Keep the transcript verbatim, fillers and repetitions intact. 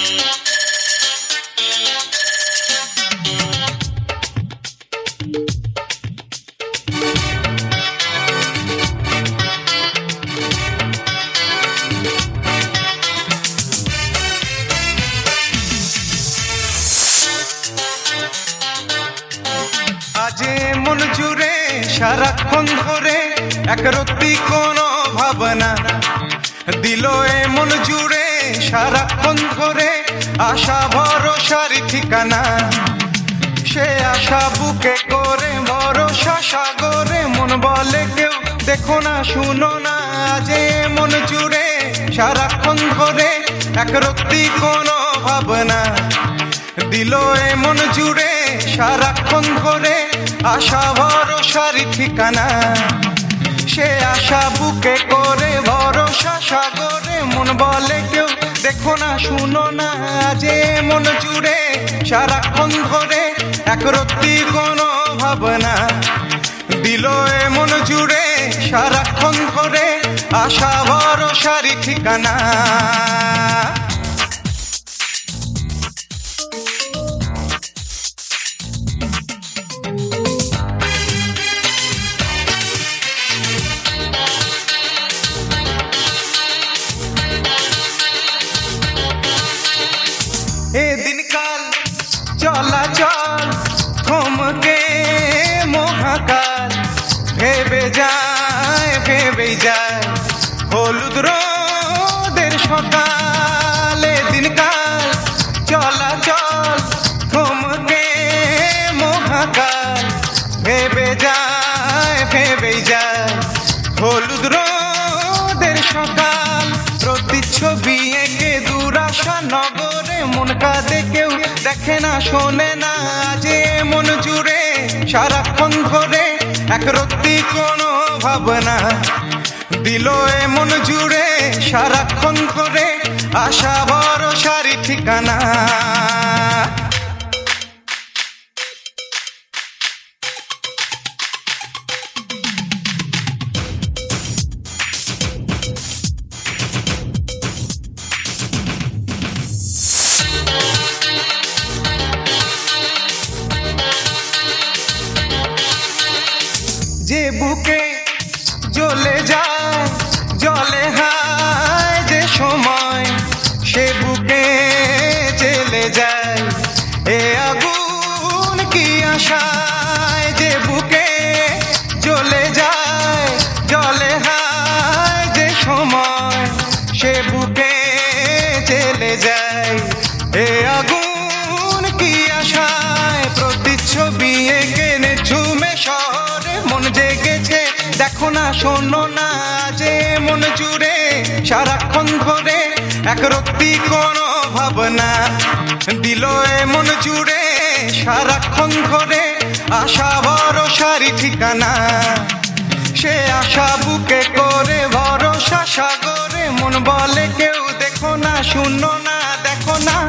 আজে মন জুড়ে সারাক্ষণ ধরে একরত্তি কোনো ভাবনা দিল এ মন জুড়ে সারাক্ষণ ধরে আশা ভরসার ঠিকানা। সে আশা বুকে করে ভরসা সাগরে মন বলে কেউ দেখো না শুনো না। আজে মন জুড়ে সারাক্ষণ ধরে একরত্তি কোনো ভাবনা দিল এ মন জুড়ে সারাক্ষণ ধরে আশা ভরসার ঠিকানা। সে আশা বুকে করে ভরসা সাগরে মন বলে কেউ দেখো না শুনো না। যে মন জুড়ে সারাক্ষণ ধরে একরত্তি কোনো ভাবনা দিল এ মন জুড়ে সারাক্ষণ ধরে আশা ভরসার ঠিকানা। এ দিনকাল চলাচল থমকে মহাকাল ভেবে যায় ভেবে যায় হলুদ রোদের সকাল। এ দিনকাল চলাচল থমকে মহাকাল ভেবে যায় ভেবে যায় হলুদ রোদের সকাল। প্রতিচ্ছবি এঁকে দুরাশা নগরে মন কাঁদে কেউ দেখে না শোনে না। যে মন জুড়ে সারাক্ষণ ধরে একরত্তি কোনো ভাবনা দিল এ মন জুড়ে সারাক্ষণ ধরে আশা ভরসার ঠিকানা। যে বুকে জ্বলে যায় জলে হায় যে সময় সে বুকে জ্বলে যায় এ আগুন কি আশায়। যে বুকে জ্বলে যায় জলে হায় যে সময় সে বুকে জ্বলে যায় এ আগুন কি আশায়। প্রতিচ্ছবি এঁকে ঝুমে শহরে মন জেগেছে দেখো না শোনো না। যে মন জুড়ে সারাক্ষণ ধরে একরত্তি কোনো ভাবনা দিল এ মন জুড়ে সারাক্ষণ ধরে আশা ভরসার ঠিকানা। সে আশা বুকে করে ভরসা সাগরে মন বলে কেউ দেখো না শুনো না দেখো না।